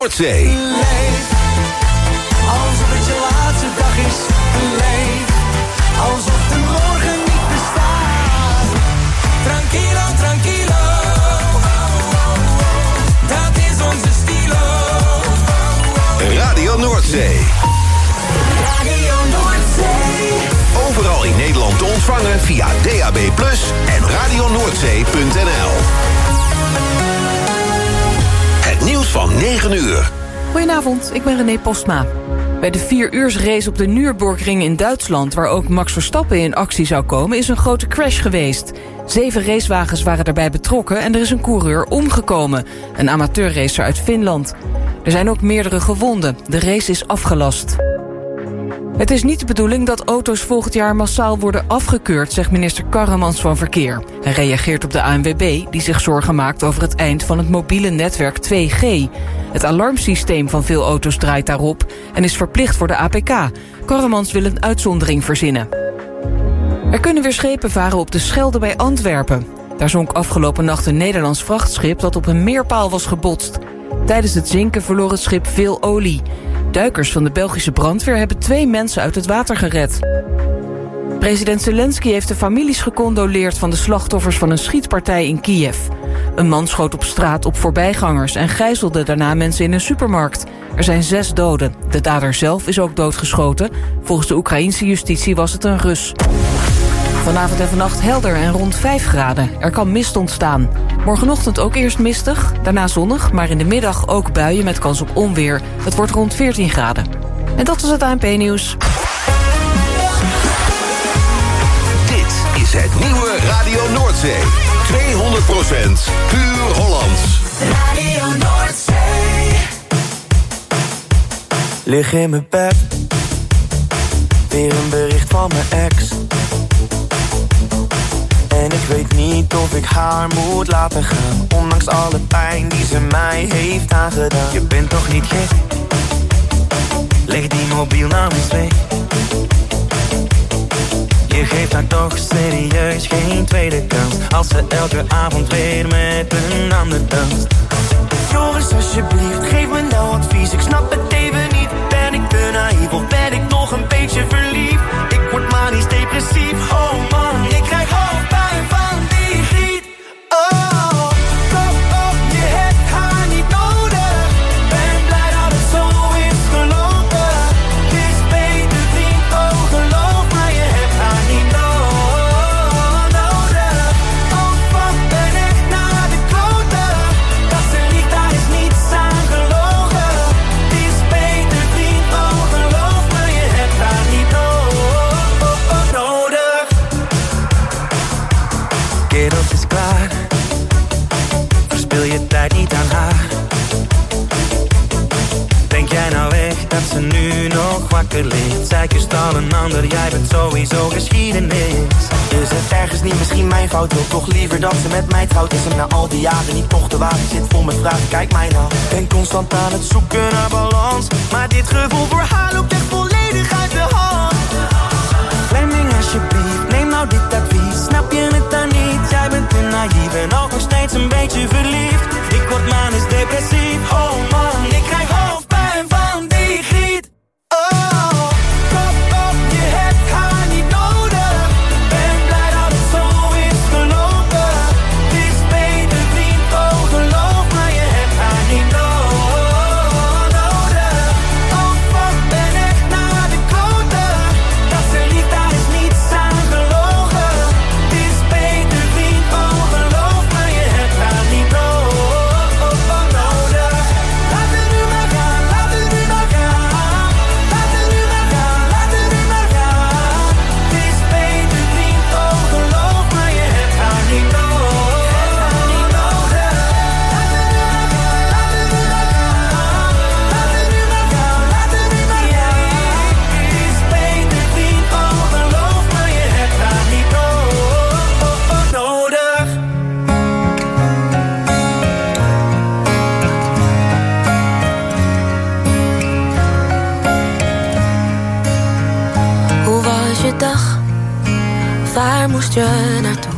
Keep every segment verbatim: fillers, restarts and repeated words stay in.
Noordzee. Leef, alsof het je laatste dag is. Leef, alsof de morgen niet bestaat. Tranquilo, tranquilo, dat is onze stilo. Radio Noordzee. Radio Noordzee. Overal in Nederland te ontvangen via D A B plus, en radio noordzee punt n l. Het nieuws van negen uur. Goedenavond, ik ben René Postma. Bij de vier-uursrace op de Nürburgring in Duitsland, waar ook Max Verstappen in actie zou komen, is een grote crash geweest. Zeven racewagens waren daarbij betrokken en er is een coureur omgekomen. Een amateurracer uit Finland. Er zijn ook meerdere gewonden. De race is afgelast. Het is niet de bedoeling dat auto's volgend jaar massaal worden afgekeurd, zegt minister Karremans van Verkeer. Hij reageert op de A N W B, die zich zorgen maakt over het eind van het mobiele netwerk twee G. Het alarmsysteem van veel auto's draait daarop en is verplicht voor de A P K. Karremans wil een uitzondering verzinnen. Er kunnen weer schepen varen op de Schelde bij Antwerpen. Daar zonk afgelopen nacht een Nederlands vrachtschip dat op een meerpaal was gebotst. Tijdens het zinken verloor het schip veel olie. Duikers van de Belgische brandweer hebben twee mensen uit het water gered. President Zelensky heeft de families gecondoleerd van de slachtoffers van een schietpartij in Kiev. Een man schoot op straat op voorbijgangers en gijzelde daarna mensen in een supermarkt. Er zijn zes doden. De dader zelf is ook doodgeschoten. Volgens de Oekraïense justitie was het een Rus. Vanavond en vannacht helder en rond vijf graden. Er kan mist ontstaan. Morgenochtend ook eerst mistig, daarna zonnig, maar in de middag ook buien met kans op onweer. Het wordt rond veertien graden. En dat was het A N P-nieuws. Dit is het nieuwe Radio Noordzee. tweehonderd procent puur Hollands. Radio Noordzee. Lig in mijn bed, weer een bericht van mijn ex. En ik weet niet of ik haar moet laten gaan, ondanks alle pijn die ze mij heeft aangedaan. Je bent toch niet gek? Leg die mobiel nou eens weg. Je geeft haar toch serieus geen tweede kans, als ze elke avond weer met een ander danst. Joris, alsjeblieft, geef me nou advies. Ik snap het even niet. Ben ik te naïef of ben ik nog een beetje verliefd? Ik word manisch depressief. Oh man, ik krijg hoofdpijn van die griet. Oh, stop op, je hebt haar niet nodig. Ben blij dat het zo is gelopen. Het is beter vriend, oh geloof maar, je hebt haar niet nodig. Oh, wat ben ik naar de kloten. Dat ze liegt, daar is niets aan gelogen. Het is beter vriend, oh geloof maar, je hebt haar niet nodig. Kerels is klaar, verspil je tijd niet aan haar. Denk jij nou echt dat ze nu nog wakker ligt? Zij kust al een ander, jij bent sowieso geschiedenis. Is het ergens niet misschien mijn fout? Wil toch liever dat ze met mij trouwt? Is hem na al die jaren niet toch te waar? Ik zit vol met vragen, kijk mij nou. Ben constant aan het zoeken naar balans, maar dit gevoel voor haar loopt echt volledig uit de hand. Fleming alsjeblieft, neem nou dit advies. Snap je het dan niet? Jij bent te naïef en ook nog steeds een beetje verliefd. Ik word manisch depressief. Oh man, ik krijg hoofdpijn van die griet. Oh, stop op, je hebt haar niet nodig. Ben blij dat het zo is gelopen. Het is beter vriend, oh geloof maar, je hebt haar niet nodig. Oh, wat ben ik naar de kloten. Dat ze liegt, daar is niets aan gelogen. Het is beter vriend, oh geloof maar, je hebt haar niet nodig. Laat het nu maar gaan, laat het nu maar gaan. Laat het nu maar gaan, laat het nu maar gaan. Het is beter vriend, oh geloof maar, je hebt haar niet nodig. Laat het nu maar gaan, laat het nu maar gaan. Laat het nu maar gaan, laat het nu maar gaan. Het is beter vriend, oh geloof maar, je hebt haar niet nodig. Hoe was je dag? Waar moest je naartoe?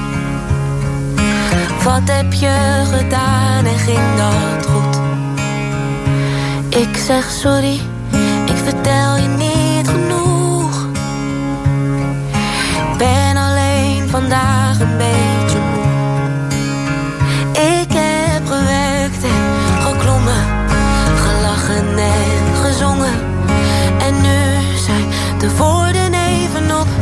Wat heb je gedaan en ging dat goed? Ik zeg sorry, ik vertel je niet genoeg. Ik ben alleen vandaag een beetje moe. Ik heb gewerkt en geklommen, gelachen en gezongen. En nu zijn de woorden even op.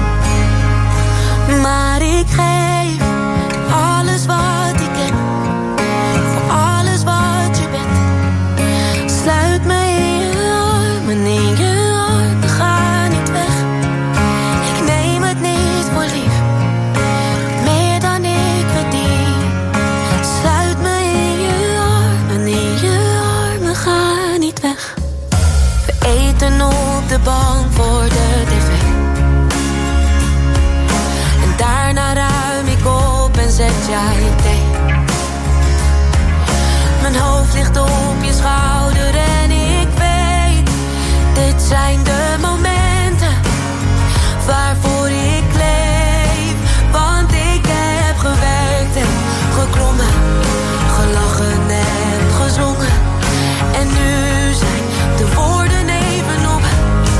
Maar ik geef alles wat ik heb, voor alles wat je bent. Sluit me in je armen, in je armen, ga niet weg. Ik neem het niet voor lief, meer dan ik verdien. Sluit me in je armen, in je armen, ga niet weg. We eten op de bank voor de tv. En daarna ruim ik op en zet jij thee. Mijn hoofd ligt op je schouder en ik weet, dit zijn de momenten waarvoor ik leef. Want ik heb gewerkt en geklommen, gelachen en gezongen. En nu zijn de woorden even op.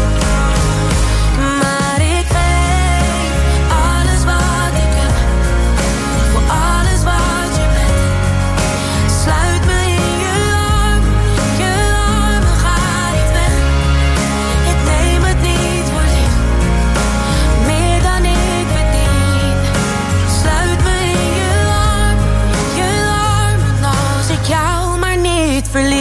Maar ik geef alles wat ik heb, voor alles wat je bent. Sluit me in je armen, je armen, ga niet weg. Ik neem het niet voor lief, meer dan ik verdien. Sluit me in je armen, je armen, als ik jou maar niet verlies.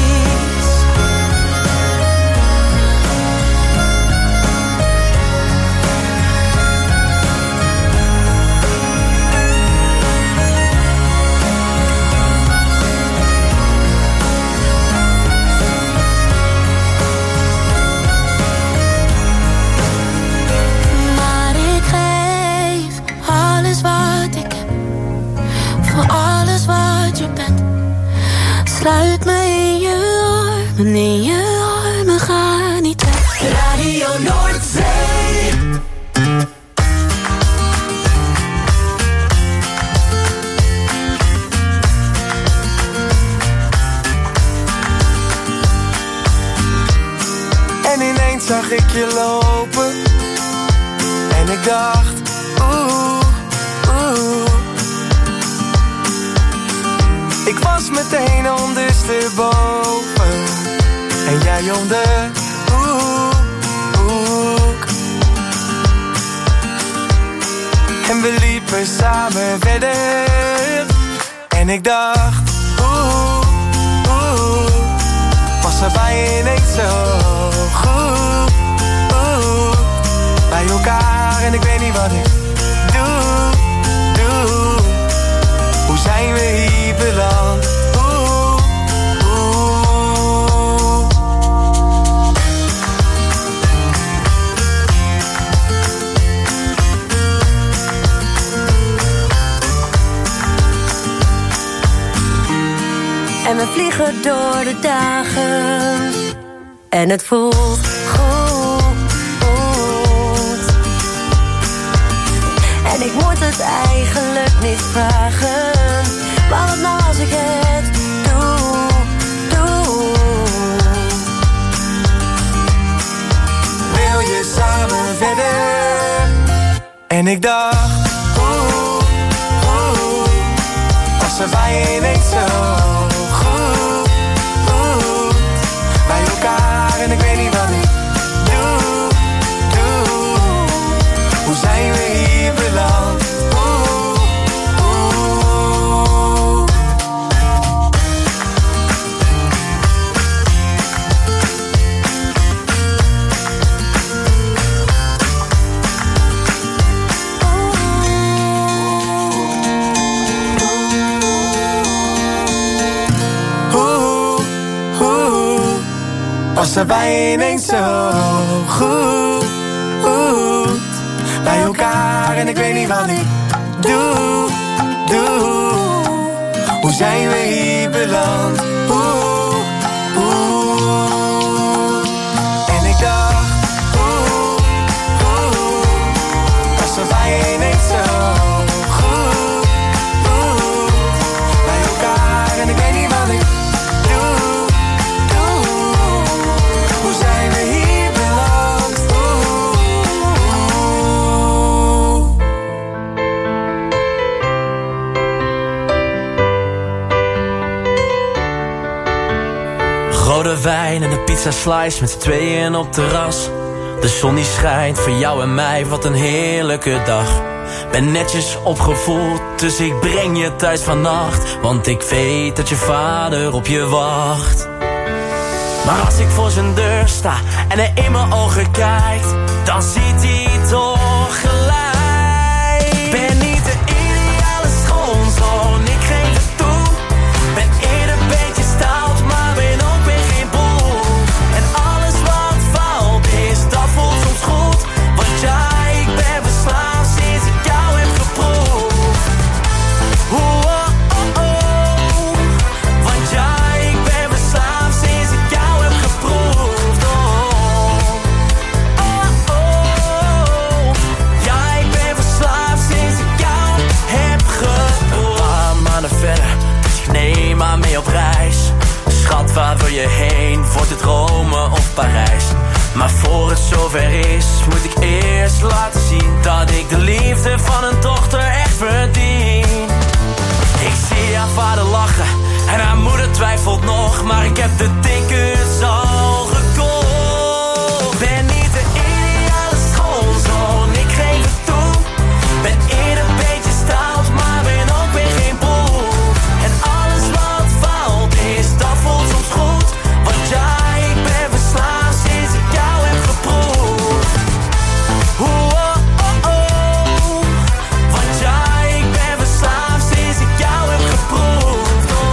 Maar ik geef alles wat ik heb, voor alles wat je bent. Sluit me in je armen, in je armen, ga niet weg. Radio Noordzee. En ineens zag ik je lopen. En ik dacht, oeh, oeh. Ik was meteen ondersteboven. En jij om de hoek, hoek. En we liepen samen verder. En ik dacht, oeh, oeh. Was er bij je ineens zo goed, oeh. Bij elkaar en ik weet niet wat ik doe, doe. Hoe zijn we hier beland? Oeh, oeh. En we vliegen door de dagen. En het voelt goed. En ik moet het eigenlijk niet vragen. Maar wat nou als ik het doe, doe. Wil je samen verder? En ik dacht, oeh, oeh. Was er bij je ineens zo goed, oeh. Bij elkaar en ik weet niet wat ik doe, doe. Hoe zijn we hier beland? Oeh, oeh. Was er bij je ineens zo goed, goed. Bij elkaar en ik weet niet wat ik doe, doe. Hoe zijn we hier beland? Oeh, oeh. En ik dacht, oeh, oeh. Was er bij je ineens zo goed, goed. Bij elkaar en ik weet niet wat ik doe, doe. rode wijn en de pizza slice met z'n tweeën op terras. De zon die schijnt voor jou en mij, wat een heerlijke dag. Ben netjes opgevoed, dus ik breng je thuis vannacht. Want ik weet dat je vader op je wacht. Maar als ik voor zijn deur sta en hij in mijn ogen kijkt, dan ziet hij toch gelijk. Ben niet de ideale schoonzoon, ik geef het toe. Ben eerder een beetje stout, maar ben ook weer geen boel. En alles wat fout is, dat voelt soms goed. Want ja, ik ben verslaafd sinds ik jou heb geproefd. Oeh, oh, oh, oh. Want ja, ik ben verslaafd sinds ik jou heb geproefd. Oh, oh, oh. Ja, ik ben verslaafd sinds ik jou heb geproefd. Een paar maanden verder, dus ik neem maar mee op reis. Schat, waar wil je heen? Wordt het Rome of Parijs? Maar voor het zover is, moet ik eerst laten zien dat ik de liefde van een dochter echt verdien. Ik zie haar vader lachen en haar moeder twijfelt nog, maar ik heb de tickets al gekocht. Ben niet de ideale schoonzoon, ik geef het toe. Ben eerder een beetje stout, maar ben ook weer geen boel. En alles wat fout is, dat voelt soms goed. Want ja, ik ben verslaafd sinds ik jou heb geproefd. Oeh, oh, oh, oh. Want ja, ik ben verslaafd sinds ik jou heb geproefd. Oh,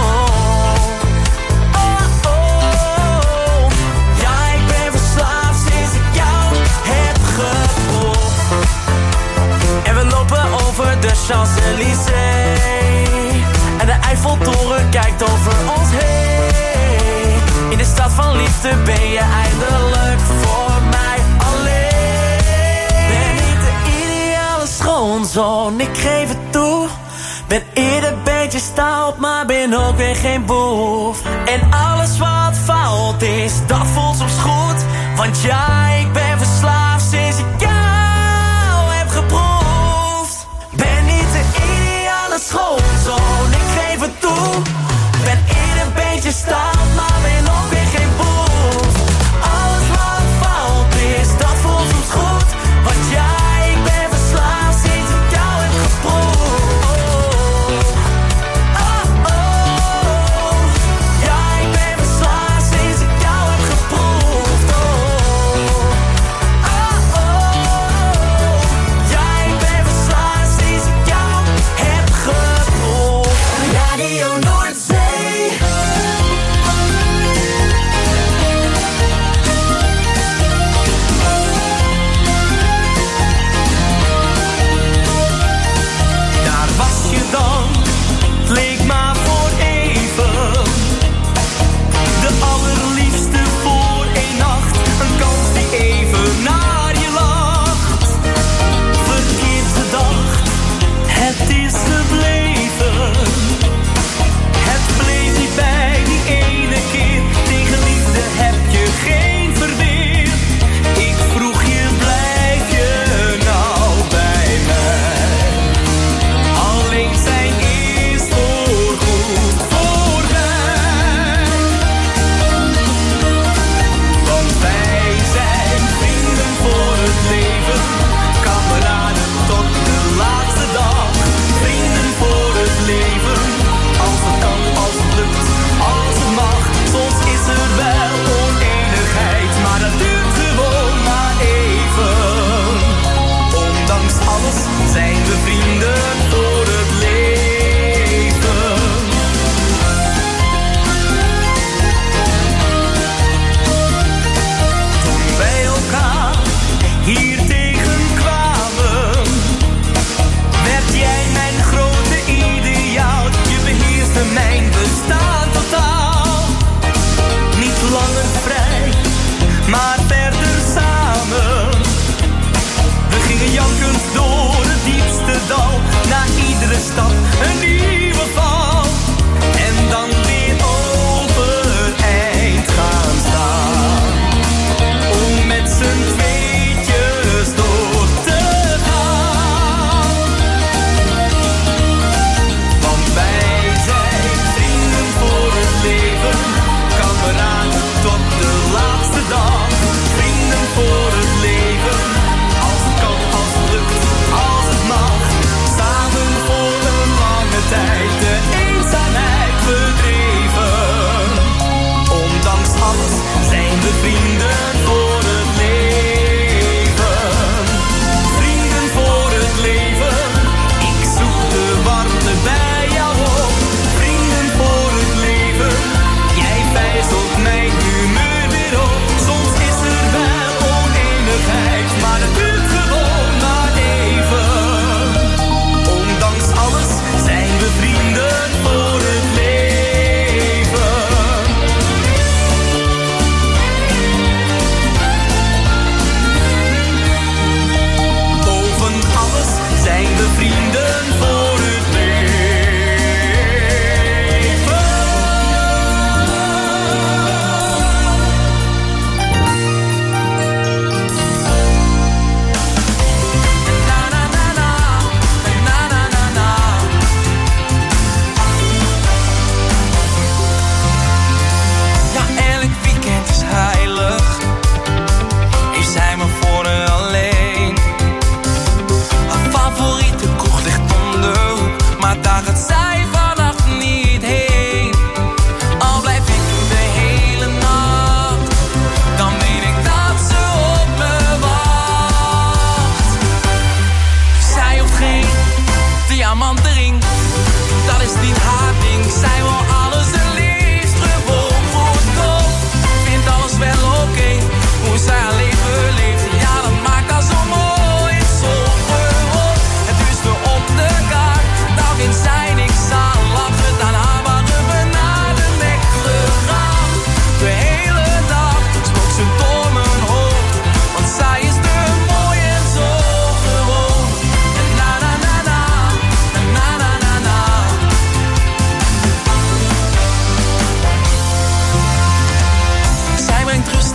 oh, oh. Ja, ik ben verslaafd sinds ik jou heb geproefd. En we lopen over de Champs-Élysées en de Eiffeltoren kijkt over ons heen. In de stad van liefde ben je eindelijk voor mij alleen. Ben niet de ideale schoonzoon, ik geef het toe. Ben eerder een beetje stout, maar ben ook weer geen boef. En alles wat fout is, dat voelt soms goed. Want ja, ik ben verslaafd sinds ik jou heb geproefd. Ben niet de ideale schoonzoon, ik geef het toe. Ben eerder een beetje stout, maar ben ook weer geen boef. Alles wat fout is, dat voelt soms goed. Want ja, ik ben verslaafd sinds ik jou heb geproefd. Oh, oh. Ja, ik ben verslaafd sinds ik jou heb geproefd. Oh.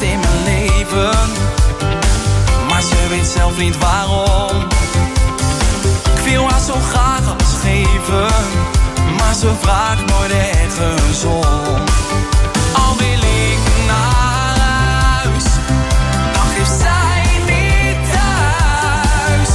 in mijn leven, maar ze weet zelf niet waarom. Ik wil haar zo graag alles geven, maar ze vraagt nooit ergens om. Al wil ik naar huis, dan geeft zij niet thuis.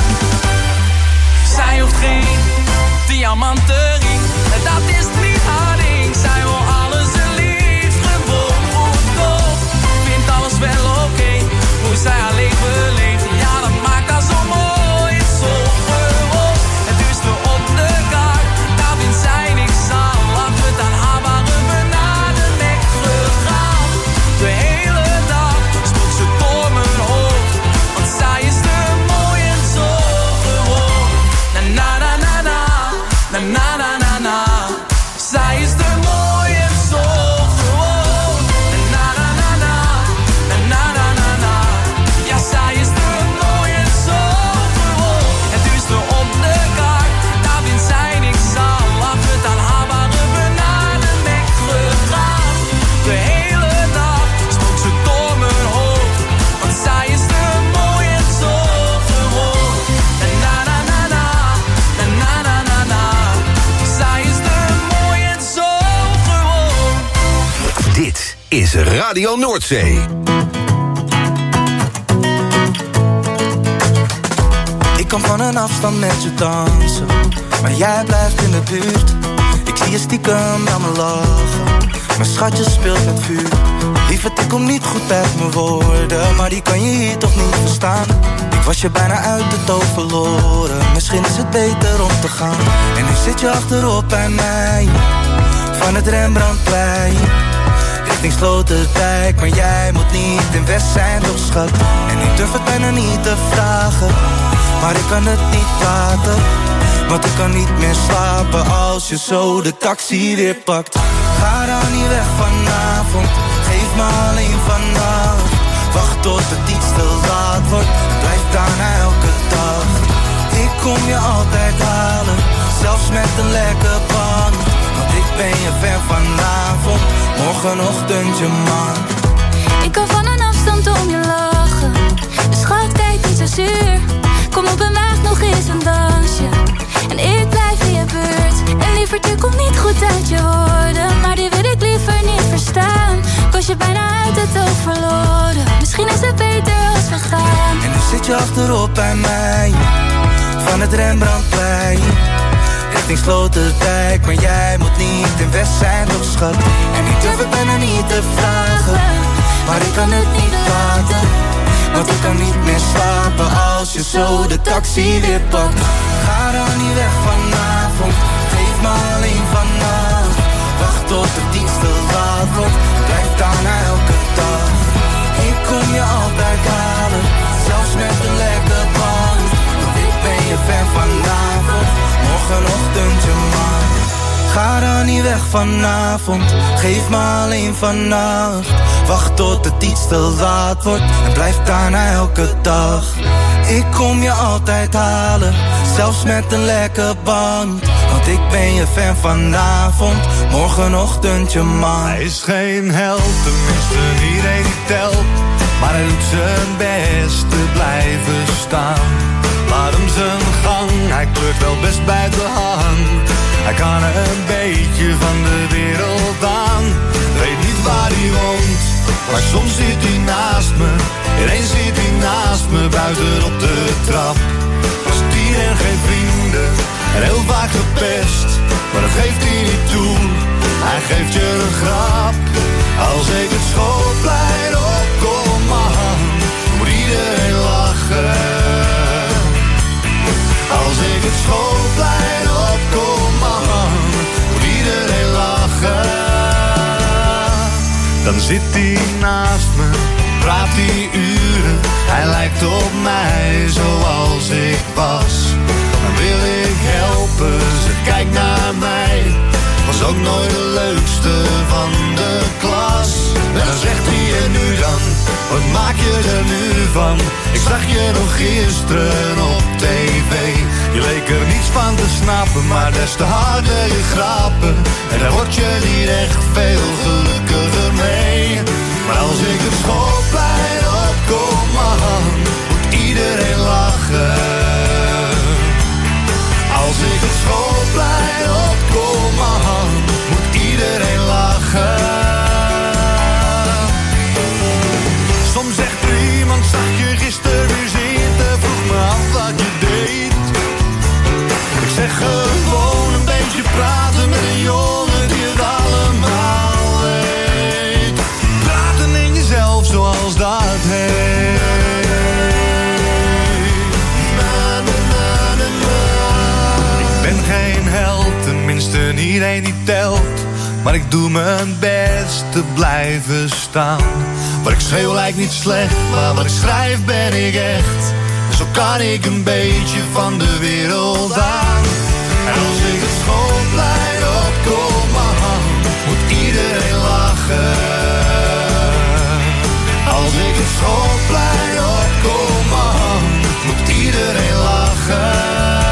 Zij hoeft geen diamantenring, en dat is niet haar ding. Zij wil alles en liefst gewoon goed op. Vindt alles wel oké, okay, hoe zij haar leven leeft. Ja, dat maakt haar zo mooi, zo gewoon. Het duurste op de kaart, daar vindt zij niks aan. Laat het aan haar waren we naar de nek gegaan. De hele dag spoelt ze door mijn hoofd, want zij is te mooi en zo gewoon. Na na na na na, na na na na na. Zij is te mooi en zo gewoon. Na na na na, na na na na na. Ja, zij is te mooi en zo gewoon. Het duurste op de kaart, daar vindt zij niks aan. Laat het aan haar waren we naar de nek gegaan. De hele dag spoelt ze door mijn hoofd, want zij is te mooi en zo gewoon. Na na na na, na na na na na. Zij is te mooi en zo gewoon. Dit is Radio Noordzee. Ik kan van een afstand met je dansen, maar jij blijft in de buurt. Ik zie je stiekem aan me lachen, mijn schatje speelt met vuur. Lieverd, ik kom niet goed uit mijn woorden, maar die kan je hier toch niet verstaan. Ik was je bijna uit het oog verloren, misschien is het beter om te gaan. En nu zit je achterop bij mij, van het Rembrandtplein, richting Sloterdijk. Maar jij moet niet in West zijn, toch schat. En ik durf het bijna niet te vragen, maar ik kan het niet laten, want ik kan niet meer slapen als je zo de taxi weer pakt. Ga dan niet weg vanavond, geef me alleen vannacht. Wacht tot het iets te laat wordt, blijf daarna elke dag. Ik kom je altijd halen, zelfs met een lekker band. Want ik ben je fan vanavond, morgenochtend je man. Ik kan van een afstand om je lachen, dus schat, kijk niet zo zuur. Kom op en maak nog eens een dansje, en ik blijf in je buurt. En lieverd, je komt niet goed uit je woorden, maar die wil ik liever niet verstaan. Ik was je bijna uit het oog verloren, misschien is het beter als we gaan. En nu zit je achterop bij mij, van het Rembrandtplein, richting Sloterdijk. Maar jij moet niet in West zijn, toch schat. En ik durf het bijna niet te vragen, maar ik kan het niet laten, want ik kan niet meer slapen als je zo de taxi weer pakt. Ga dan niet weg vanavond, geef me alleen vannacht. Wacht tot het iets te laat wordt, blijf daarna elke dag. Ik kom je altijd halen, zelfs met een lekker band. Want ik ben je fan vanavond, morgenochtend je man. Ga dan niet weg vanavond, geef me alleen vannacht. Wacht tot het iets te laat wordt, en blijf daarna elke dag. Ik kom je altijd halen, zelfs met een lekker band. Want ik ben je fan vanavond, morgenochtend je man. Hij is geen held, tenminste iedereen die telt, maar hij doet zijn best te blijven staan. Laat hem zijn gang, hij kleurt wel best bij de hand. Hij kan een beetje van de wereld aan. Weet niet waar hij woont, maar soms zit hij naast me. Ineens zit hij naast me, buiten op de trap. Was tien en geen vrienden, en heel vaak gepest. Maar dat geeft hij niet toe, hij geeft je een grap. Als ik het schoolplein opkom, man, moet iedereen lachen. Als ik het schoolplein opkom, man, moet iedereen lachen. Dan zit hij naast me, praat hij uren. Hij lijkt op mij zoals ik was. Dan wil ik helpen, ze kijkt naar mij. Was ook nooit de leukste van de klas. En dan zegt hij, en nu dan, wat maak je er nu van? Ik zag je nog gisteren op tv. Je leek er niets van te snappen, maar des te harder je grappen. En daar word je niet echt veel gelukkiger mee. Maar als ik het school als dat heeft. Na, na, na, na, na. Ik ben geen held, tenminste niet één die telt. Maar ik doe mijn best te blijven staan. Wat ik schreeuw lijkt niet slecht, maar wat ik schrijf ben ik echt. Zo kan ik een beetje van de wereld aan. En als ik het schoolplein opkom, moet iedereen lachen. Als ik het schoolplein opkom, moet iedereen lachen.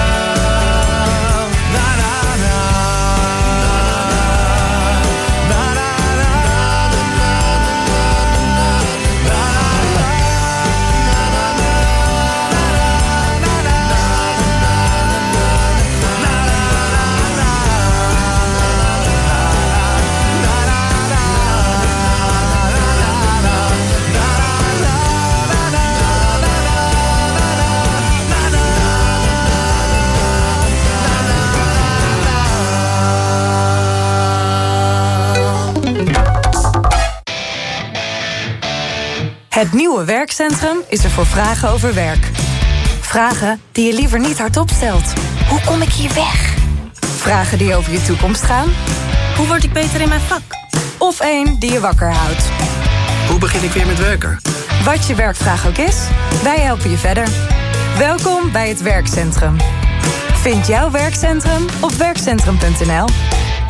Het nieuwe werkcentrum is er voor vragen over werk. Vragen die je liever niet hardop stelt. Hoe kom ik hier weg? Vragen die over je toekomst gaan. Hoe word ik beter in mijn vak? Of één die je wakker houdt. Hoe begin ik weer met werken? Wat je werkvraag ook is, wij helpen je verder. Welkom bij het werkcentrum. Vind jouw werkcentrum op werkcentrum punt n l.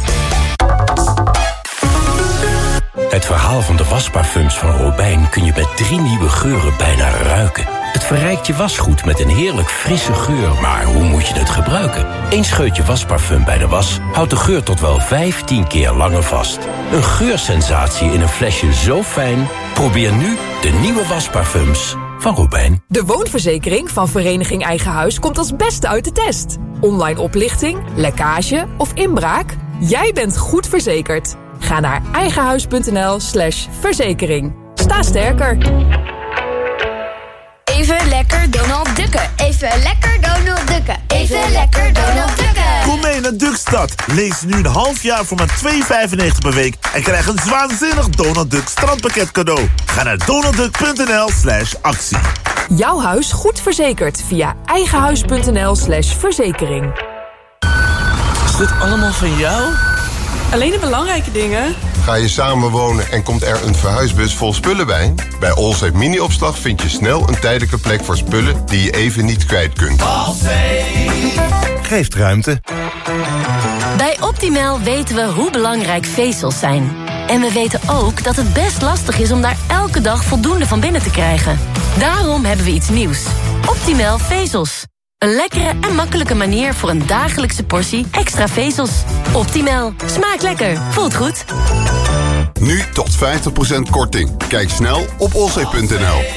Het verhaal van de wasparfums van Robijn kun je met drie nieuwe geuren bijna ruiken. Het verrijkt je wasgoed met een heerlijk frisse geur, maar hoe moet je het gebruiken? Eén scheutje wasparfum bij de was houdt de geur tot wel vijftien keer langer vast. Een geursensatie in een flesje zo fijn. Probeer nu de nieuwe wasparfums van Robijn. De woonverzekering van Vereniging Eigen Huis komt als beste uit de test. Online oplichting, lekkage of inbraak? Jij bent goed verzekerd. Ga naar eigenhuis punt n l slash verzekering. Sta sterker. Even lekker Donald Ducken. Even lekker Donald Ducken. Even lekker Donald Ducken. Kom mee naar Duckstad. Lees nu een half jaar voor maar twee vijfennegentig per week en krijg een waanzinnig Donald Duck strandpakket cadeau. Ga naar donaldduck punt n l slash actie. Jouw huis goed verzekerd via eigenhuis punt n l slash verzekering. Is dit allemaal van jou? Alleen de belangrijke dingen. Ga je samenwonen en komt er een verhuisbus vol spullen bij? Bij Allsafe Mini-opslag vind je snel een tijdelijke plek voor spullen die je even niet kwijt kunt. Allsafe geeft ruimte. Bij Optimal weten we hoe belangrijk vezels zijn. En we weten ook dat het best lastig is om daar elke dag voldoende van binnen te krijgen. Daarom hebben we iets nieuws. Optimal vezels. Een lekkere en makkelijke manier voor een dagelijkse portie extra vezels. Optimal. Smaakt lekker. Voelt goed. Nu tot vijftig procent korting. Kijk snel op allsafe punt n l.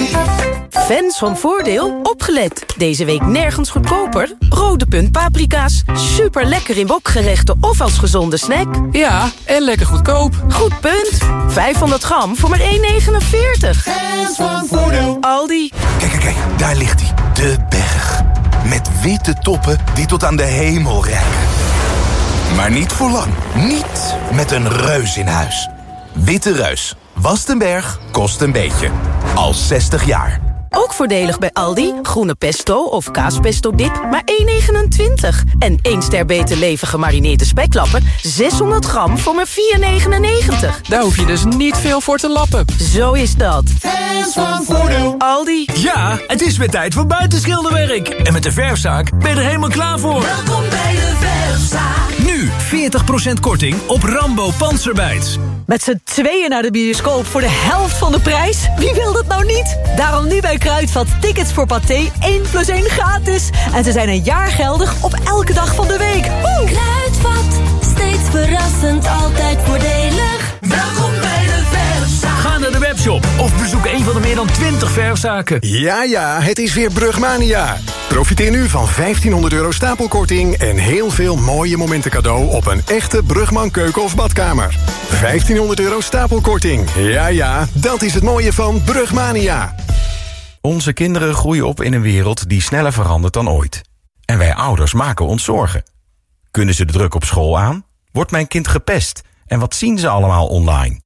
Fans van Voordeel, opgelet. Deze week nergens goedkoper. Rode Punt paprika's. Super lekker in wokgerechten of als gezonde snack. Ja, en lekker goedkoop. Goed punt. vijfhonderd gram voor maar één negenenveertig. Fans van Voordeel. Aldi. Kijk, kijk, kijk. Daar ligt hij. De berg. Met witte toppen die tot aan de hemel reiken. Maar niet voor lang. Niet met een reus in huis. Witte Reus. Wast een berg, kost een beetje. Al zestig jaar. Ook voordelig bij Aldi. Groene pesto of kaaspesto dip, maar één negenentwintig. En één ster beter leven gemarineerde speklappen, zeshonderd gram voor maar vier negenennegentig. Daar hoef je dus niet veel voor te lappen. Zo is dat. Fans van Voordeel. Aldi. Ja, het is weer tijd voor buitenschilderwerk. En met de verfzaak ben je er helemaal klaar voor. Welkom bij de verfzaak. Nu veertig procent korting op Rambo Panzerbijts. Met z'n tweeën naar de bioscoop voor de helft van de prijs? Wie wil dat nou niet? Daarom nu bij Kruidvat tickets voor Pathé één plus één gratis. En ze zijn een jaar geldig op elke dag van de week. Woe! Kruidvat, steeds verrassend, altijd voordelig. Welkom bij de verfzaak. Ga naar de webshop of bezoek een van de meer dan twintig verfzaken. Ja, ja, het is weer Brugmania. Profiteer nu van vijftienhonderd euro stapelkorting en heel veel mooie momenten cadeau op een echte Brugman keuken of badkamer. vijftienhonderd euro stapelkorting. Ja, ja, dat is het mooie van Brugmania. Onze kinderen groeien op in een wereld die sneller verandert dan ooit. En wij ouders maken ons zorgen. Kunnen ze de druk op school aan? Wordt mijn kind gepest? En wat zien ze allemaal online?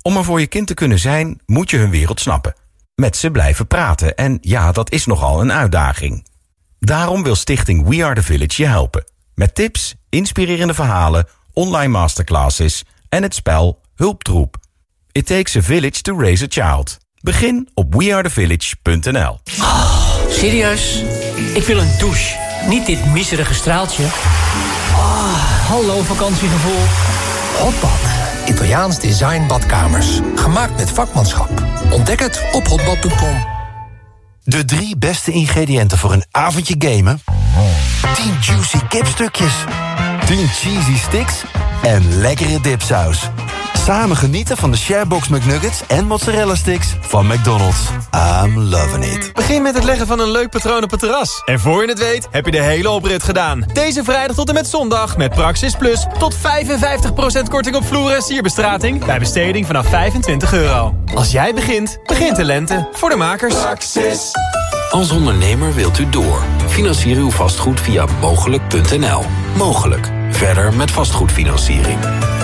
Om er voor je kind te kunnen zijn, moet je hun wereld snappen. Met ze blijven praten en ja, dat is nogal een uitdaging. Daarom wil stichting We Are The Village je helpen. Met tips, inspirerende verhalen, online masterclasses en het spel Hulptroep. It takes a village to raise a child. Begin op we are the village punt n l. Oh, serieus? Ik wil een douche. Niet dit miserige straaltje. Oh, hallo vakantiegevoel. Hotbad. Italiaans design badkamers. Gemaakt met vakmanschap. Ontdek het op hotbad punt com. De drie beste ingrediënten voor een avondje gamen. tien juicy kipstukjes. tien cheesy sticks. En lekkere dipsaus. Samen genieten van de Sharebox McNuggets en mozzarella sticks van McDonald's. I'm loving it. Begin met het leggen van een leuk patroon op het terras. En voor je het weet heb je de hele oprit gedaan. Deze vrijdag tot en met zondag met Praxis Plus tot vijfenvijftig procent korting op vloeren en sierbestrating bij besteding vanaf vijfentwintig euro. Als jij begint, begint de lente. Voor de makers. Praxis. Als ondernemer wilt u door. Financier uw vastgoed via mogelijk punt n l. Mogelijk. Verder met vastgoedfinanciering.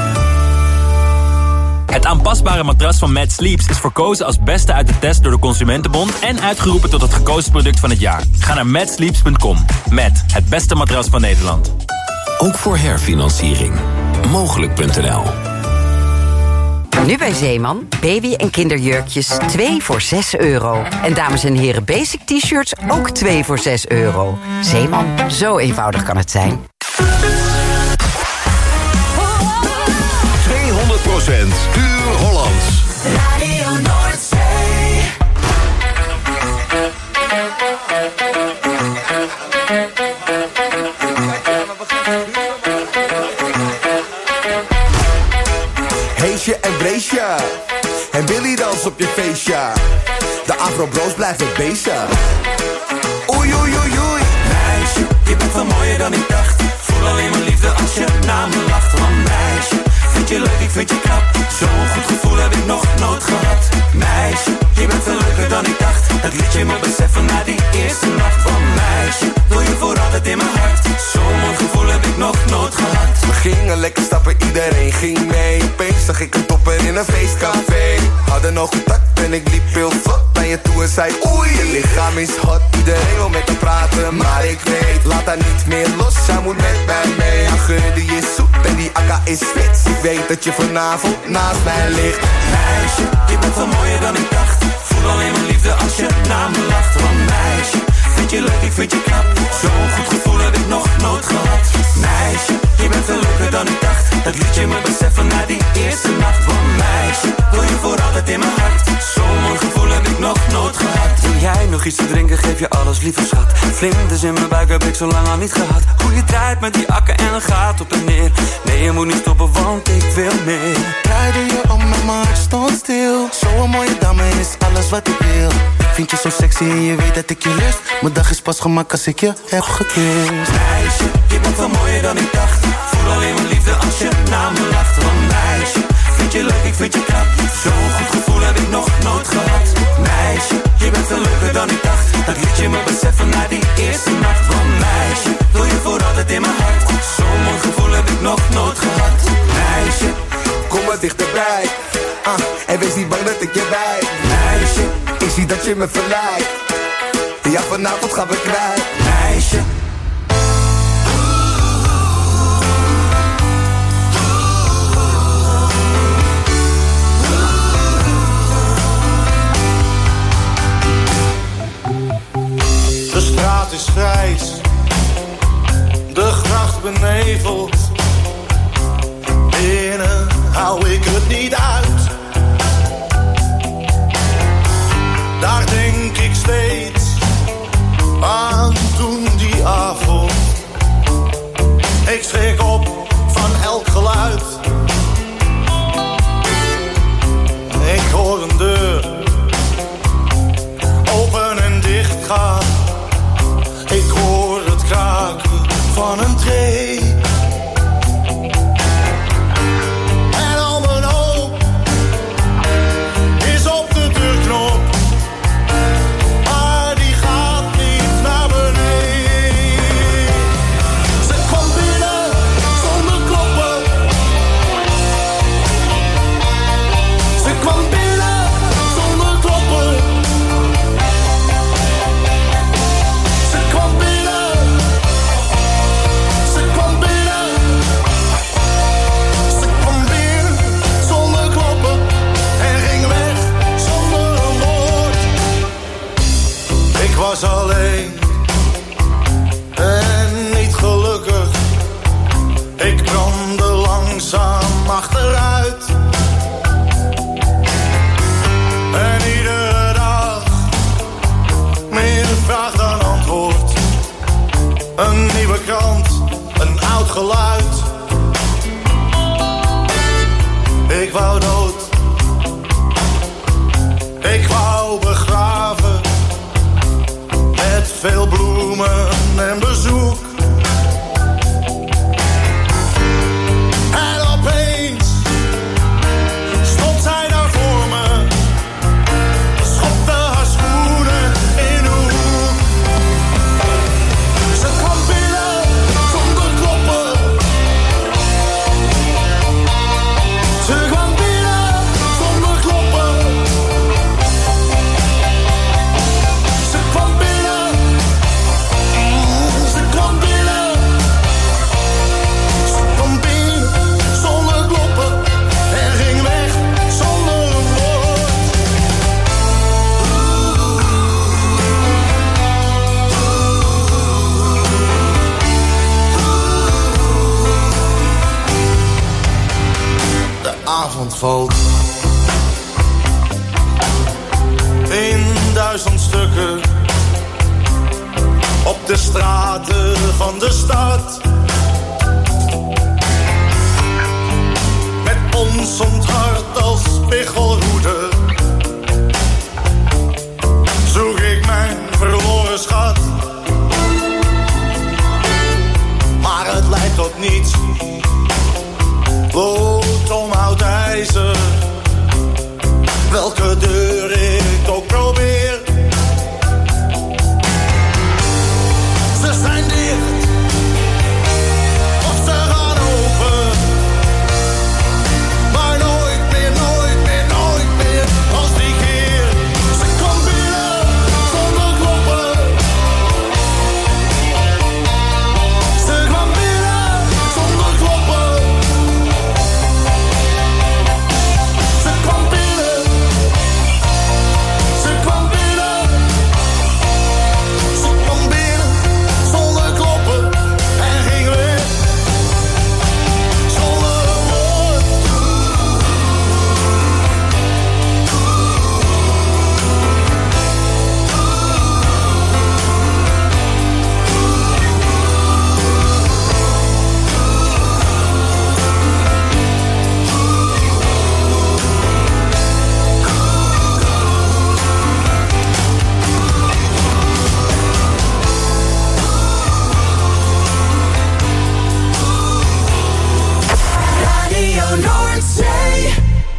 Het aanpasbare matras van Mad Sleeps is verkozen als beste uit de test door de Consumentenbond en uitgeroepen tot het gekozen product van het jaar. Ga naar mad sleeps punt com. Met het beste matras van Nederland. Ook voor herfinanciering. Mogelijk punt n l. Nu bij Zeeman, baby- en kinderjurkjes twee voor zes euro. En dames en heren basic t-shirts ook twee voor zes euro. Zeeman, zo eenvoudig kan het zijn. tweehonderd procent puur Hollands. Radio Noordzee. Heesje en Breesje. En Billy dans op je feestje. De Afro-bros blijven bezig. Oei, oei, oei, oei. Meisje, je bent veel mooier dan ik dacht. Voel alleen maar liefde als je naar me lacht. Want meisje, vind je leuk, ik vind je knap. Zo'n goed gevoel heb ik nog nooit gehad. Meisje, je bent veel leuker dan ik dacht. Dat liet je me beseffen na die eerste nacht. Van meisje, wil je voor altijd in mijn hart. Zo'n mooi gevoel heb ik nog nooit gehad. We gingen lekker stappen, iedereen ging mee. Opeens zag ik een topper in een feestcafé. Hadden nog contact en ik liep heel vlot naar je toe en zei oei. Je lichaam is hot, iedereen wil met me praten. Maar ik weet, laat haar niet meer los. Zij moet met mij mee. Haar geur die is zoet en die akka is spits. Ik weet dat je vanavond naast mij ligt. Meisje, je bent veel mooier dan ik dacht. Voel alleen maar liefde als je naar me lacht. Van meisje, vind je leuk, ik vind je knap. Zo'n goed gevoel heb ik nog nooit gehad. Meisje, je bent veel leuker dan ik dacht. Dat liet je me beseffen na die eerste nacht. Van meisje, wil je voor altijd in mijn hart. Zo'n mooi gevoel heb ik nog nooit gehad. Wil jij nog iets te drinken, geef je alles, lieve schat. Vlinders in mijn buik heb ik zo lang al niet gehad. Goeie tijd met die akken en een gaat op en neer. Nee, je moet niet stoppen, want ik wil meer. Draaide je om en mijn hart stond stil. Zo'n mooie dame is alles wat ik wil. Vind je zo sexy en je weet dat ik je lust. Mijn dag is pas gemaakt als ik je heb gekust. Meisje, je bent veel mooier dan ik dacht. Voel alleen maar liefde als je naar me lacht. Van meisje, vind je leuk, ik vind je knap. Zo'n goed gevoel heb ik nog nooit gehad. Meisje, je bent veel leuker dan ik dacht. Dat liet je me beseffen na die eerste nacht. Van meisje, wil je voor altijd in mijn hart. Zo'n mooi gevoel heb ik nog nooit gehad. Meisje, kom maar dichterbij. Ah, en wees niet bang dat ik je bij. Meisje, ik zie dat je me verleidt. Ja, vanavond gaan we kwijt. Meisje. De straat is grijs, de gracht beneveld. Binnen hou ik het niet uit. Daar denk ik steeds aan toen die avond. Ik schrik op van elk geluid. Ik hoor een deur open en dicht gaan. Ik hoor het kraken van een tree. En al mijn hoop geluid. Ik wou dood. Ik wou begraven. Met veel bloemen en bezoek. En opeens stond zij daar voor me. Schopte haar schoenen in de hoek. Ze kwam binnen zonder kloppen. Ze kwam binnen zonder kloppen. Ze kwam binnen. Ze kwam binnen. Ze kwam binnen zonder kloppen. En ging weg zonder een woord. De avond valt in duizend stukken op de straten van de stad. Met ons onthart als spiegelhoede zoek ik mijn verloren schat. Maar het lijkt tot niets. Lood om oud ijzer. Welke deur ik ook probeer. Ze zijn dicht. Of ze gaan open. Maar nooit meer, nooit meer, nooit meer als die keer. Ze kwam binnen zonder kloppen. Ze kwam binnen zonder kloppen. Ze kwam binnen. Ze kwam binnen. Ze kwam binnen zonder kloppen. En ging weg zonder een woord. Radio Noordzee.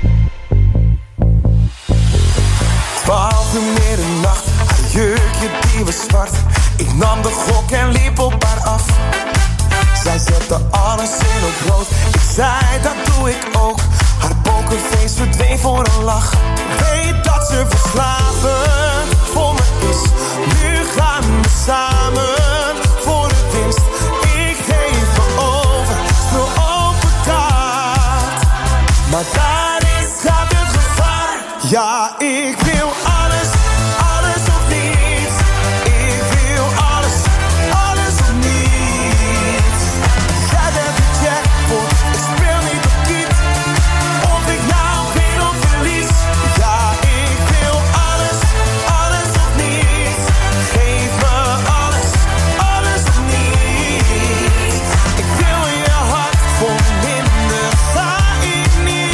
Twaalf uur middernacht, haar jurkje die was zwart. Ik nam de gok en liep op haar af. Zij zette alles in op rood. Ik zei dat doe ik ook. Haar pokerface verdween voor een lach. Weet dat ze verslavend voor me is. Nu gaan we samen voor de winst. Ik geef me over, speel open kaart. Maar daar is gaat het gevaar. Ja, ik wil alles, alles of niets. Ik wil alles, alles of niets. Jij bent de jackpot, ik speel niet op kiet. Of ik nou win of verlies. Ja, ik wil alles, alles of niets. Geef me alles, alles of niets. Ik wil je hart voor minder, ga ik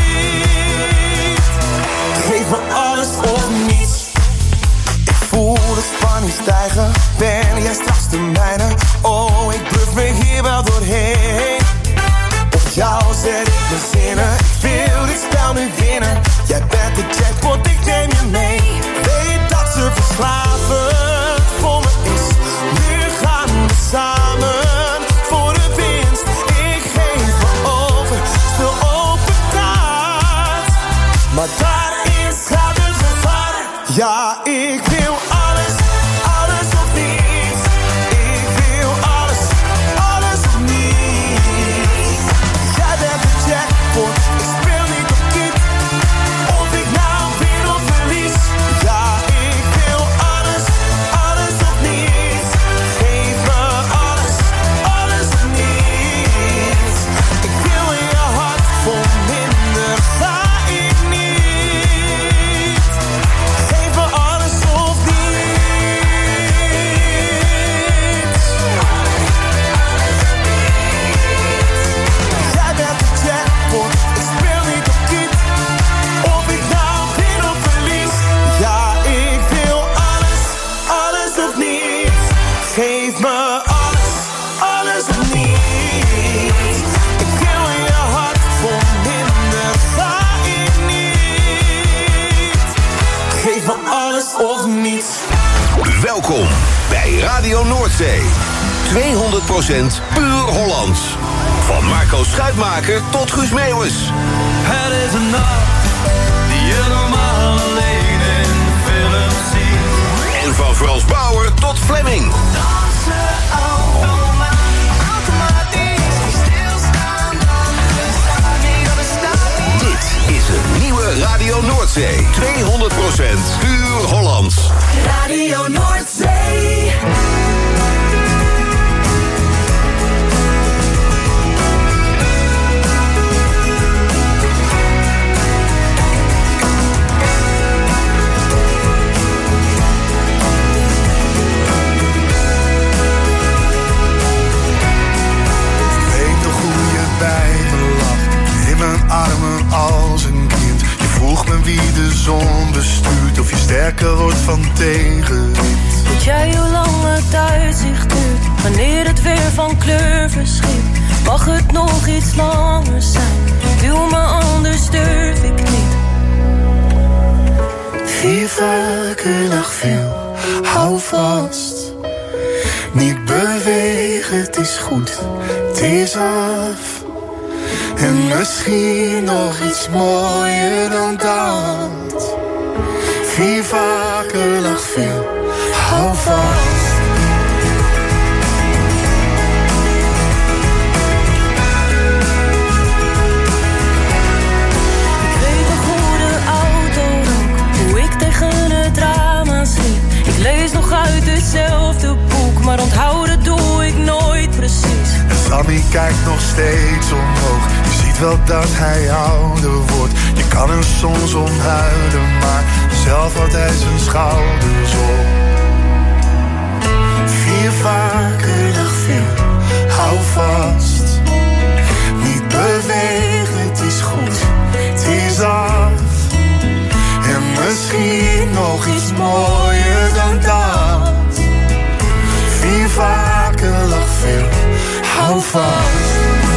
niet. Geef me alles of niets. Ik voel de spanning stijgen. Ben jij straks de mijne? Oh, ik bluff me hier wel doorheen. Op jou zet ik mijn zinnen. Ik wil dit spel nu winnen. Jij bent de jackpot, ik neem je mee. Weet dat ze verslavend voor me is. Nu gaan we samen voor de winst. Ik geef me over, speel open kaart. Maar daarin gaat het gevaar. Ja, ik wil alles, alles of niets. Ik wil alles, alles of niets. Jij bent de jackpot, ik speel niet op kiet. Of ik nou win of verlies. Ja, ik wil alles, alles of niets. Geef me alles, alles of niets. Ik wil je hart voor minder, ga ik niet. Geef me alles of alles of niets. Welkom bij Radio Noordzee. tweehonderd procent puur Hollands. Van Marco Schuitmaker tot Guus Meeuwis. Het is een nacht die je normaal alleen in de film ziet. En van Frans Bauer tot Fleming. Dansen automa- automatisch. Stilstaan, dan bestaat niet, dat bestaat niet. Dit is een nieuwe Radio Noordzee. tweehonderd procent puur Hollands. Radio Noordzee. Armen als een kind. Je vroeg me wie de zon bestuurt, of je sterker wordt van tegenwind. Weet jij hoe lang het uitzicht duurt, wanneer het weer van kleur verschiet? Mag het nog iets langer zijn? Duw me, anders durf ik niet. Vier vaker lag veel, hou vast. Niet bewegen, het is goed, het is af. En misschien nog iets mooier dan dat. Vier vaker lag veel, hou vast. Ik weet nog hoe de auto rook, hoe ik tegen het raam aansliep. Ik lees nog uit hetzelfde boek, maar onthouden doe ik nooit precies. En Sammy kijkt nog steeds omhoog. Je ziet wel dat hij ouder wordt. Je kan er soms om huilen, maar zelf had hij zijn schouders op. Vier vaker lag veel, hou vast. Niet bewegen, het is goed, het is af. En misschien nog iets mooier dan dat. Vier vaker lag veel, hou vast.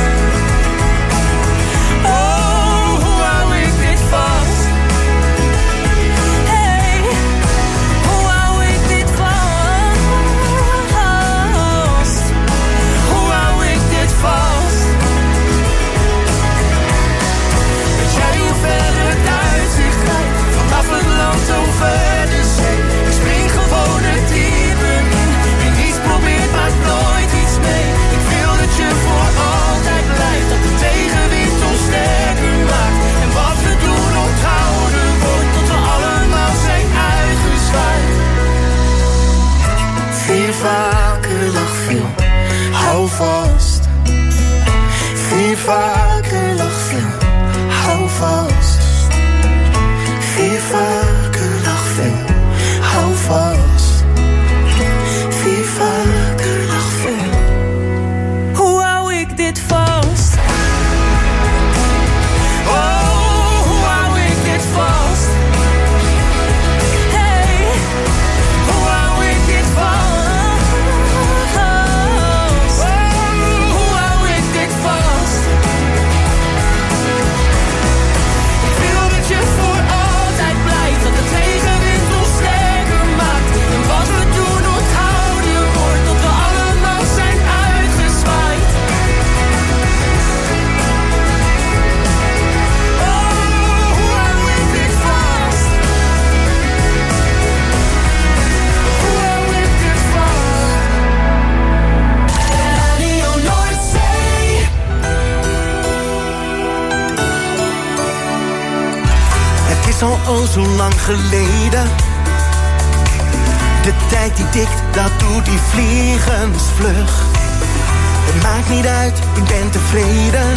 Over de zee, ik spring gewoon het diepe in. Wie niets probeert maakt nooit iets mee. Ik wil dat je voor altijd blijft, dat de tegenwind ons sterker maakt. En wat we doen onthouden wordt, tot we allemaal zijn uitgezwaaid. Vier vaker lag veel, hou vast. Vier vaker lag veel, hou vast. Vier vaker lag veel, hou vast. Vier vaker lag veel. Hoe hou ik dit vast? Oh, hoe hou ik dit vast? Hey, hoe hou ik dit vast? Oh, hoe hou ik dit vast? Ik wil dat je voor altijd blijft, dat de tegenwind ons sterker maakt. En wat we doen onthouden wordt, tot we allemaal zijn uitgezwaaid. Oh, hoe hou ik dit vast? Hoe hou ik dit vast? Radio Noordzee. Het is al oh zo lang geleden. De tijd die tikt, dat doet die vliegensvlug. Het maakt niet uit, ik ben tevreden.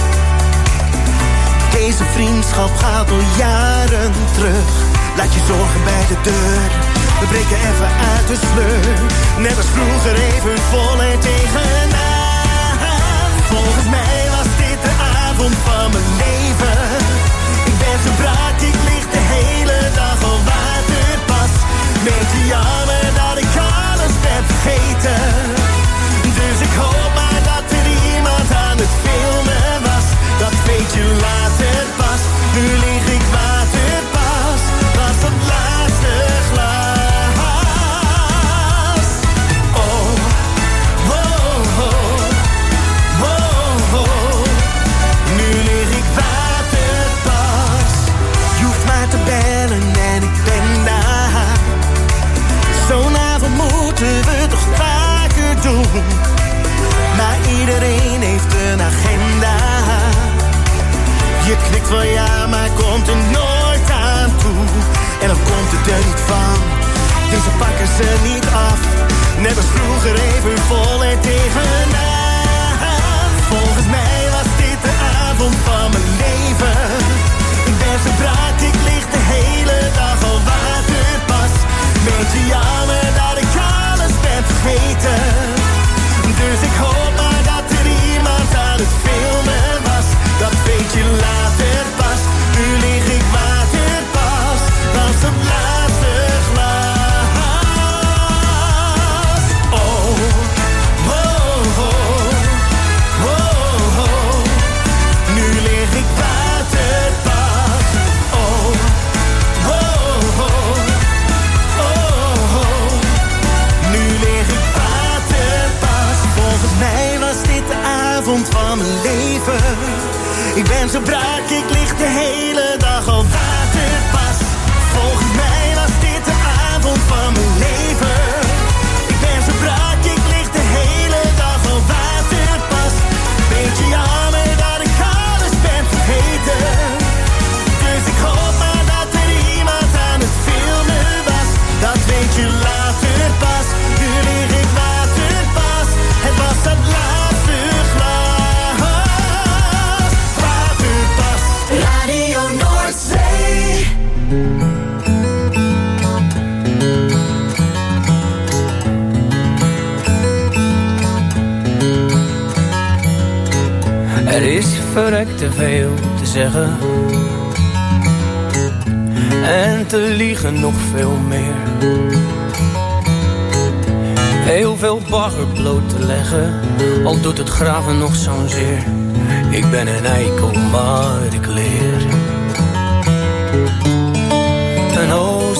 Deze vriendschap gaat al jaren terug. Laat je zorgen bij de deur. We breken even uit de sleur. Net als vroeger even voluit tegenaan. Volgens mij was dit de avond van mijn leven. Ik ben gebruikt, ik lig de hele dag al waterpas. Beetje jammer dat ik alles ben vergeten. Dus ik hoop maar dat er iemand aan het filmen was. Dat weet je later pas. Nu lig ik waterpas. Was dat laatste glas. Maar iedereen heeft een agenda. Je knikt wel ja, maar komt er nooit aan toe. En dan komt het er niet van, dus ze pakken ze niet af. Net als vroeger even vol er tegenaan. Volgens mij was dit de avond van mijn leven. Ik ben zo braak, ik lig de hele dag al waterpas. Beetje jammer dat ik alles ben vergeten. Dus ik hoop maar dat er iemand aan het filmen was. Dat weet je later pas. Nu lig ik waterpas, was het laatste glas. Oh, oh, oh, oh, oh. Nu lig ik waterpas. Oh, oh, oh, oh, oh. Nu lig ik waterpas. Volgens mij was dit de avond van mijn leven. Ik ben zo braak, ik lig de hele dag al waterpas. Volgens mij was dit de avond van mijn leven. Ik ben zo braak, ik lig de hele dag al waterpas. Beetje jammer dat ik alles ben vergeten. Dus ik hoop maar dat er iemand aan het filmen was. Dat weet je later pas. Nu lig ik waterpas. Het was dat laatste glas. Waterpas. Radio Noordzee. Er is verrekt te veel te zeggen en te liegen nog veel meer. Heel veel bagger bloot te leggen, al doet het graven nog zo'n zeer. Ik ben een eikel, maar ik leer. Een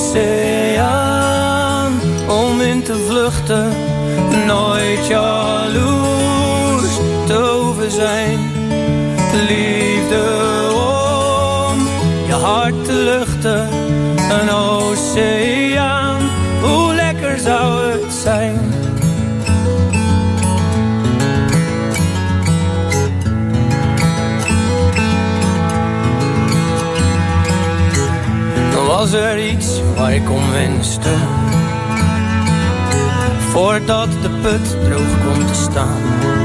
oceaan om in te vluchten, nooit jaloers te hoeven zijn. Liefde om je hart te luchten, een oceaan, hoe lekker zou het zijn. Dan was er iets waar ik om wenste, voordat de put droog komt te staan.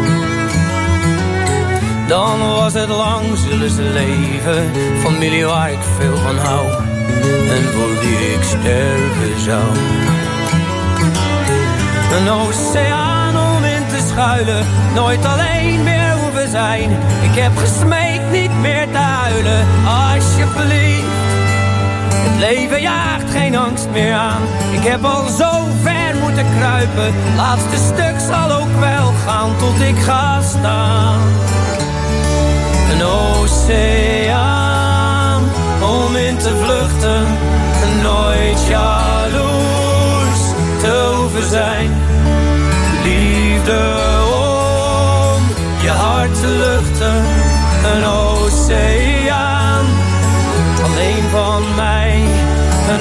Dan was het lang, zullen ze leven, familie waar ik veel van hou en voor wie ik sterven zou. Een oceaan om in te schuilen, nooit alleen meer hoeven zijn. Ik heb gesmeekt niet meer te huilen, alsjeblieft. Het leven jaagt geen angst meer aan. Ik heb al zo ver moeten kruipen, laatste stuk zal ook wel gaan tot ik ga staan. Een oceaan om in te vluchten, nooit jaloers te hoeven zijn. Liefde om je hart te luchten, een oceaan alleen van mij. Een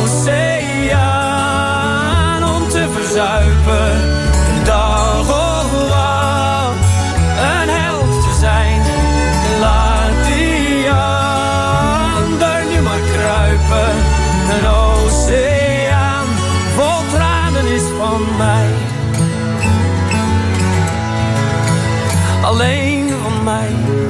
oceaan om te verzuipen, dag of nacht, een held te zijn. Laat die ander nu maar kruipen. Een oceaan vol tranen is van mij. Alleen van mij.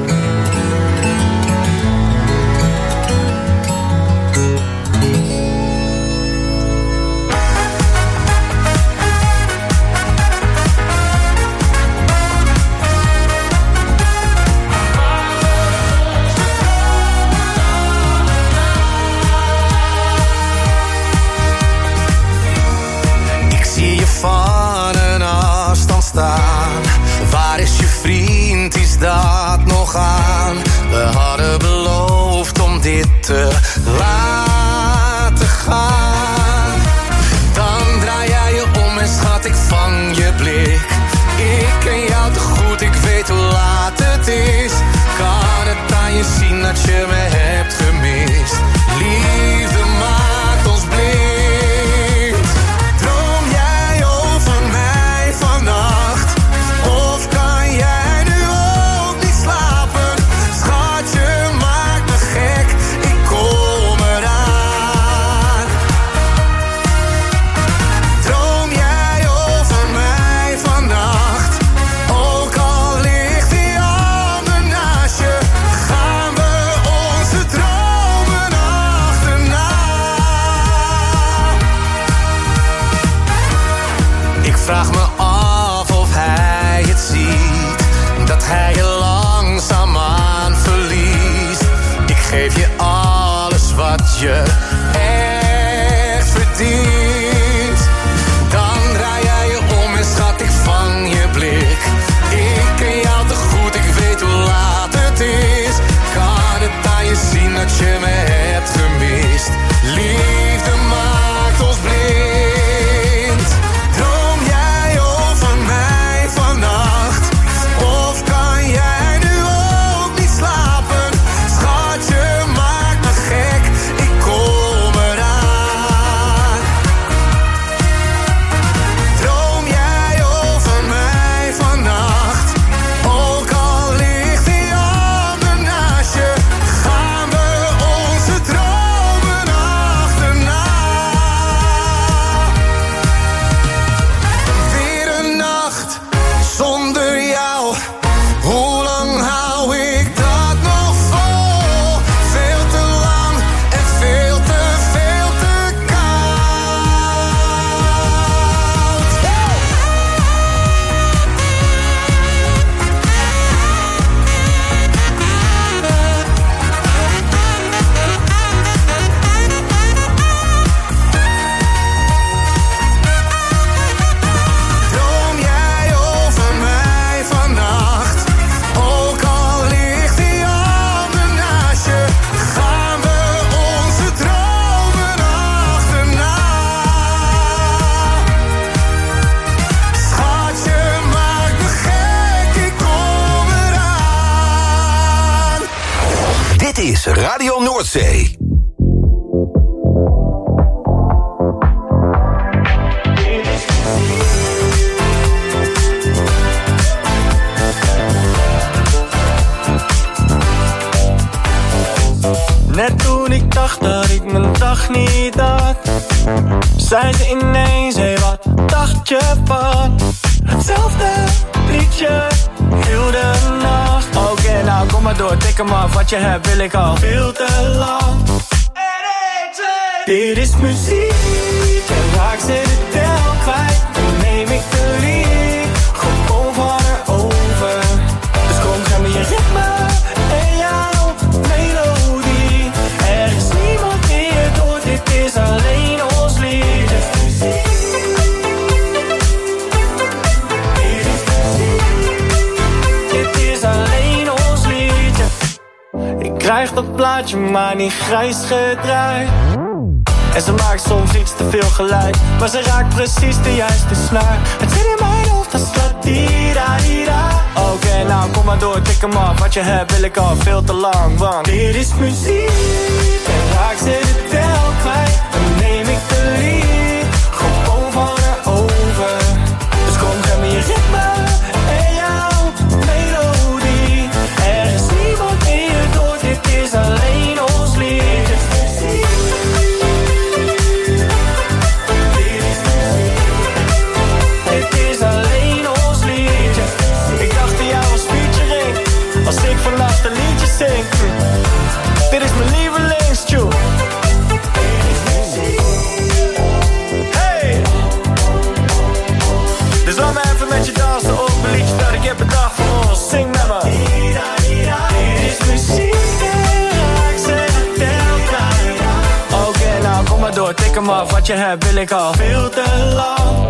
Van een afstand staan. Waar is je vriend, is dat nog aan? We hadden beloofd om dit te laten gaan. Dan draai jij je om en schat, ik vang je blik. Ik ken jou te goed, ik weet hoe laat het is. Kan het aan je zien dat je me hebt gemist? Liefde maakt ons blind. Droom jij over mij vannacht? Noordzee. Net toen ik dacht dat ik mijn dag niet had, zei ze ineens, hé, wat dacht je van hetzelfde liedje, heel de nacht. Oké, okay, nou kom maar door, tik hem af, wat je hebt wil ik al veel te lang. Dit is muziek, en raak ze de tel kwijt, dan neem ik de lied gewoon van haar over. Dus kom, geef me je ritme en jouw melodie. Er is niemand meer door, dit is alleen ons lied. Dit is alleen ons lied. Ik krijg dat plaatje maar niet grijs gedraaid. En ze maakt soms iets te veel geluid, maar ze raakt precies de juiste snaar. Het zit in mijn hoofd, dat slaat di-da-di-da. Oké, okay, nou kom maar door, tik hem af, wat je hebt wil ik al veel te lang. Want dit is muziek, en raak ze de tel kwijt, dan neem ik de lead gewoon van haar over. Dus kom, geef me je ritme en jouw melodie. Er is niemand meer door, dit is alleen ons lied. Als ik vannacht een liedje zing, dit is mijn lievelingstune. Hey! Dus laat me even met je dansen op een liedje dat ik heb bedacht voor ons. Zing met me. Dit is muziek en raak ze de tel kwijt. Oké, okay, nou kom maar door, tik hem af, wat je hebt wil ik al veel te lang.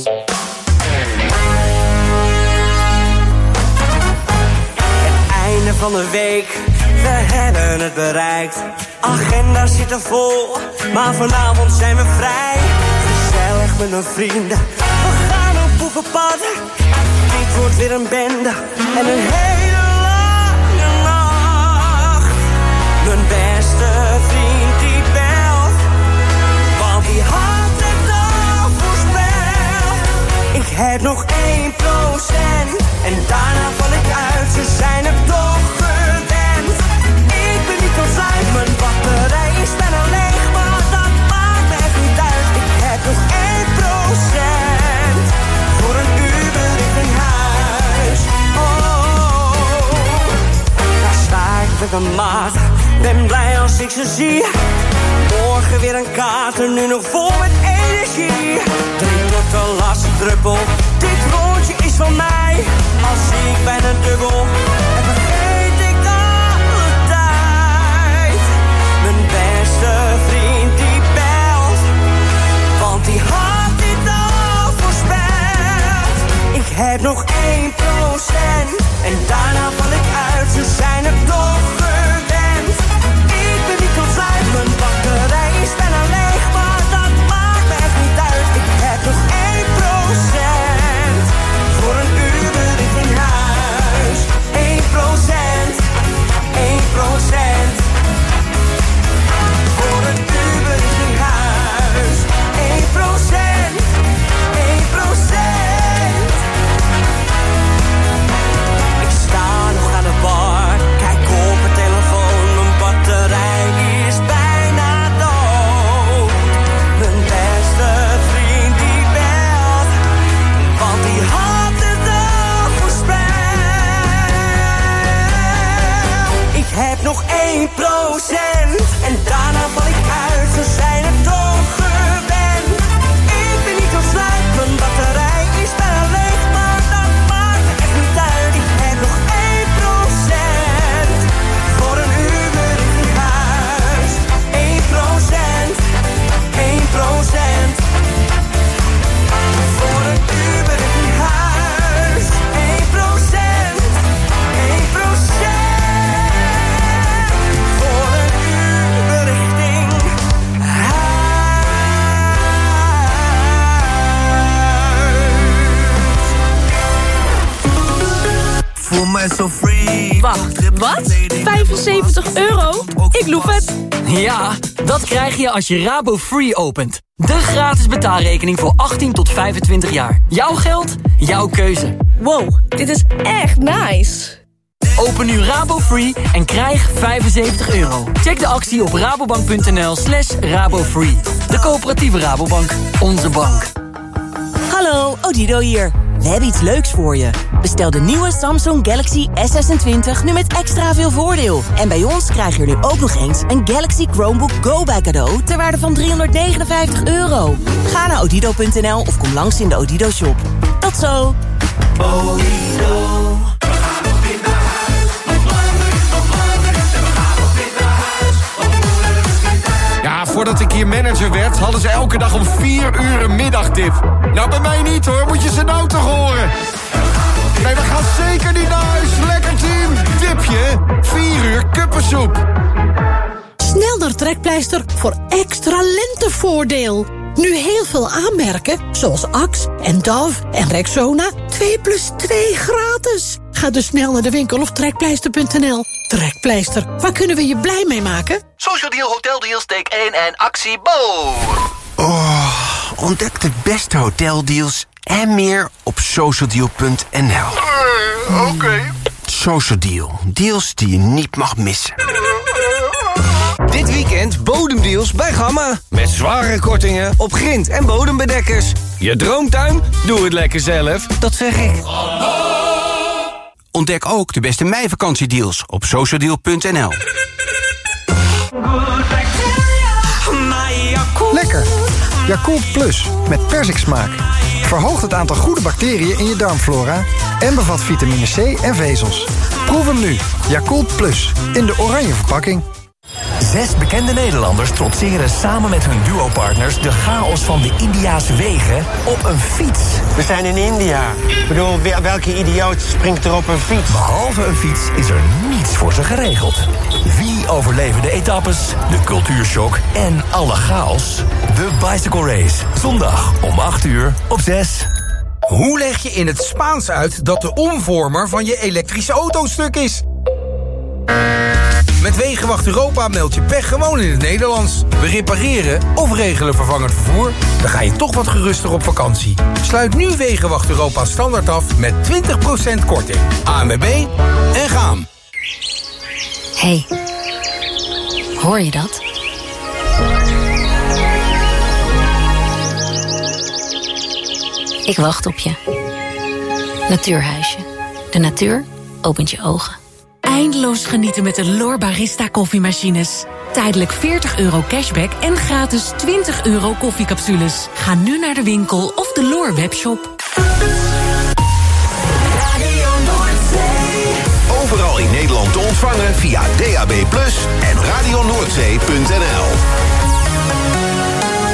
Einde van de week, we hebben het bereikt. Agenda zit er vol, maar vanavond zijn we vrij. Gezellig met mijn vrienden, we gaan op boekenpad. Dit wordt weer een bende en een hele lange nacht. Mijn beste vriend die belt, want die had het al voorspeld. Ik heb nog één procent en daarna val ik uit, ze zijn het toch gewend. Ik ben niet ontzuid, mijn batterij is bijna leeg, maar dat maakt me echt niet uit. Ik heb nog één procent voor een Uber in huis. Oh, daar sta ik met mijn maat, ben blij als ik ze zie. Morgen weer een kaart en nu nog vol met energie. Drink tot de laatste druppel, dit rondje is van mij. Als ik ben een dubbel en vergeet ik alle tijd. Mijn beste vriend die belt, want die had dit al voorspeld. Ik heb nog één procent en daarna val ik uit, ze zijn het toch gewend. Ik ben niet ontzuid, mijn batterij is bijna leeg, maar dat maakt me echt niet uit. Ik heb nog één procent voor een Uber in huis. één procent, één procent voor een Uber in huis. één procent, één procent. Ik sta nog aan de bar, kijk op mijn telefoon, mijn batterij is bijna dood. Mijn beste vriend die belt, want die had het al voorspeld. Ik heb nog één procent en daarna val ik uit, ze zijn het toch gewend. Ik ben niet ontsluit, mijn batterij is bijna leeg, maar dat maakt me echt niet uit. Ik heb nog één procent voor een Uber in huis. één procent, één procent voor een Uber in huis. één procent, één procent voor een Uber richting huis. Voel mij zo free Wacht, wat? vijfenzeventig euro? Ik loef het. Ja, dat krijg je als je Rabo Free opent. De gratis betaalrekening voor achttien tot vijfentwintig jaar. Jouw geld, jouw keuze. Wow, dit is echt nice. Open nu Rabo Free en krijg vijfenzeventig euro. Check de actie op rabobank.nl slash rabofree. De coöperatieve Rabobank. Onze bank. Hallo, Odido hier. We hebben iets leuks voor je. Bestel de nieuwe Samsung Galaxy S zesentwintig nu met extra veel voordeel. En bij ons krijg je er nu ook nog eens een Galaxy Chromebook Go bij cadeau ter waarde van driehonderdnegenenvijftig euro. Ga naar odido punt n l of kom langs in de Odido shop. Tot zo. Odido. Ja, voordat ik hier manager werd, hadden ze elke dag om vier uur een middagdip. Nou, bij mij niet hoor, moet je ze nou toch horen. Nee, we gaan zeker niet naar huis. Lekker team. Dipje, vier uur kuppensoep. Snel naar Trekpleister voor extra lentevoordeel. Nu heel veel aanmerken, zoals Axe en Dove en Rexona. twee plus twee gratis. Ga dus snel naar de winkel of trekpleister punt n l. Trekpleister, waar kunnen we je blij mee maken? Social Deal, Hotel Deals, take één en actie Bo. Oh, ontdek de beste hoteldeals en meer op social deal punt n l. Uh, Oké. Okay. Social Deal, deals die je niet mag missen. Dit weekend bodemdeals bij Gamma. Met zware kortingen op grind- en bodembedekkers. Je droomtuin? Doe het lekker zelf. Dat zeg ik. Ontdek ook de beste meivakantiedeals op social deal punt n l. Lekker. Yakult Plus met persiksmaak. Verhoogt het aantal goede bacteriën in je darmflora en bevat vitamine C en vezels. Proef hem nu. Yakult Plus in de oranje verpakking. Zes bekende Nederlanders trotseren samen met hun duopartners de chaos van de Indiase wegen op een fiets. We zijn in India. Ik bedoel, welke idioot springt er op een fiets? Behalve een fiets is er niets voor ze geregeld. Wie overleven de etappes, de cultuurshock en alle chaos? De Bicycle Race. Zondag om acht uur op zes. Hoe leg je in het Spaans uit dat de omvormer van je elektrische auto stuk is? Met Wegenwacht Europa meld je pech gewoon in het Nederlands. We repareren of regelen vervangend vervoer. Dan ga je toch wat geruster op vakantie. Sluit nu Wegenwacht Europa standaard af met twintig procent korting. A N W B en gaan. Hey, hoor je dat? Ik wacht op je. Natuurhuisje. De natuur opent je ogen. Eindeloos genieten met de L'OR Barista koffiemachines. Tijdelijk veertig euro cashback en gratis twintig euro koffiecapsules. Ga nu naar de winkel of de L'OR webshop. Overal in Nederland te ontvangen via D A B plus, en radio noordzee punt n l.